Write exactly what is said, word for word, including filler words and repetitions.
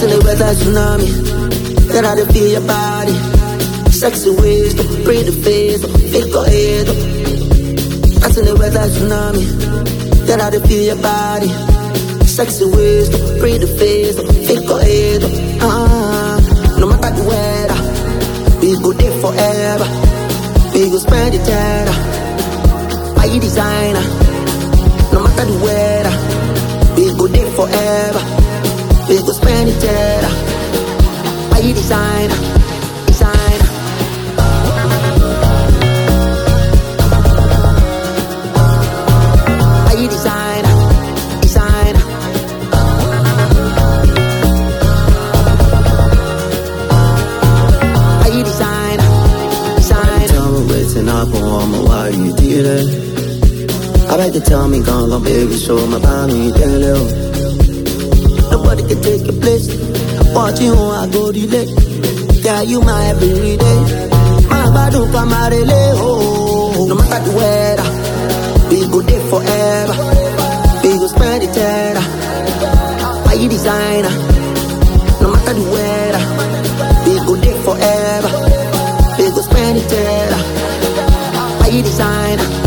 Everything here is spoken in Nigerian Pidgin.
in the weather tsunami. Then I feel your body. Sexy ways, to breathe the face, fake your head. That's in the weather tsunami. Then I feel your body. Sexy ways, to breathe the face, fake your head. Ah, no matter the weather, we go there forever. We go spend it together. Buy you designer. No matter the weather, we go there forever. We go spend it together. Buy you designer, designer. Buy you designer, designer. Buy you designer, designer. Tell me waiting up on me, why you did it? I like to tell me, gone, gone, baby, show my body, tell you. Nobody can take your place. Watching how I go delay. Yeah, you my everyday. My body come out of oh. No matter the weather, we go there forever. We go spend it together. Buy you designer. No matter the weather, we go there forever. We go spend it together. Buy you designer.